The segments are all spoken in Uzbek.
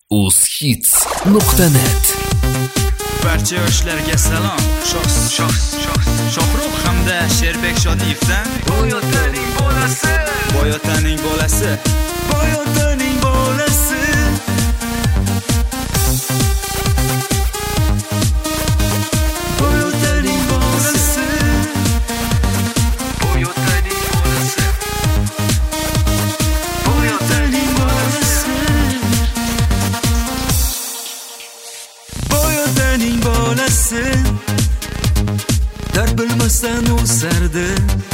uzhits.net. Barcha yoshlarga salom. Shohruh hamda Sherbek Shodiyevdan Boyotaning bolasi, Boyotaning bolasi, Boyotaning bolasi. Boyotaning bolasi, Boyotaning bolasi, Boyotaning bolasi. Boyotaning bolasi dard bilmasdan o'sardi,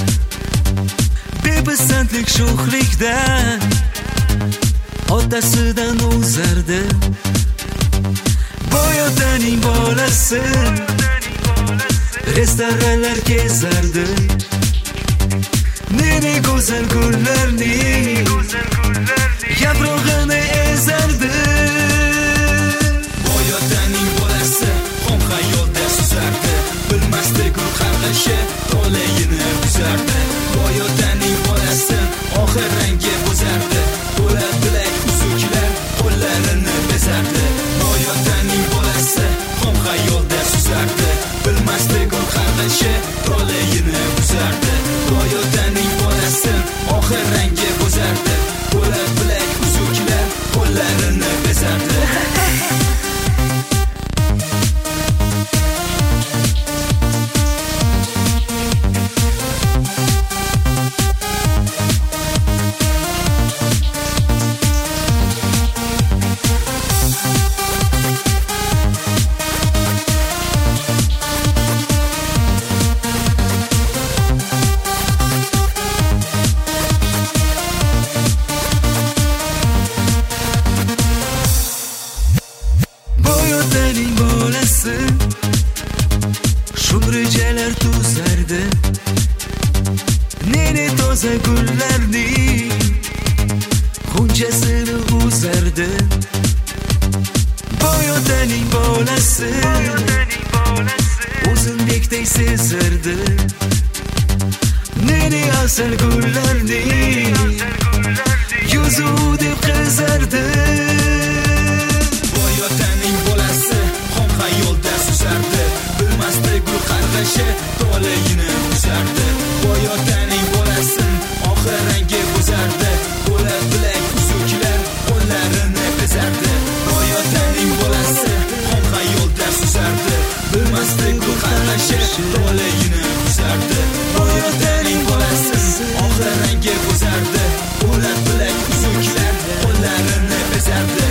bepisandlik sho'xlikdan otasidan o'zardi. Boyotaning bolasi restoranlar kezardi, nene go'zal gullarning yaprog'ini ezardi. Boyotaning bolasi xom xayolda suzardi, bilmasdi gul qarg'ishi to'layini buzardi. Boyotaning bolasi oxir rangi bo'zardi, po'lat bilak uzuklar qo'llarini bezardi. Boyotaning bolasi xom xayolda suzardi, bilmasdi gul qarg'ishi to'layini buzardi. Boyotaning bolasi oxir rangi bo'zardi, po'lat bilak uzuklar qo'llarini bezardi. Boyotaning bolasi shumrijalar tuzardi, nene toza gullarning g'unchasini uzardi. Boyotaning bolasi o'zindekday sezardi, nene asal gullarning yuzi deb qizardi. Boyotaning bolasi xom xayolda suzardi, bilmasdi gul qarg'ishi to'layini buzardi. Boyotaning bolasi oxir rangi bo'zardi, po'lat bilak uzuklar qo'llarini bezardi. Boyotaning bolasi xom xayolda suzardi, bilmasdi gul qarg'ishi to'layini buzardi. Boyotaning bolasi oxir rangi bo'zardi, po'lat bilak uzuklar qo'llarini bezardi.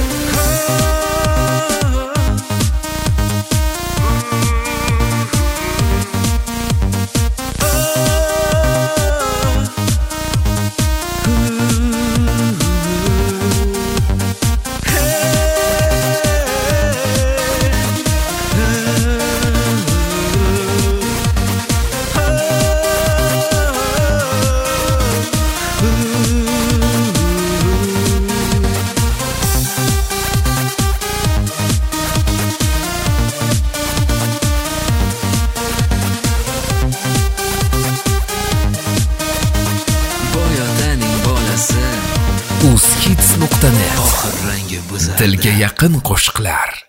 uzhits.net. Oxir rangi bo'zardi. Tilga yaqin qo'shiqlar.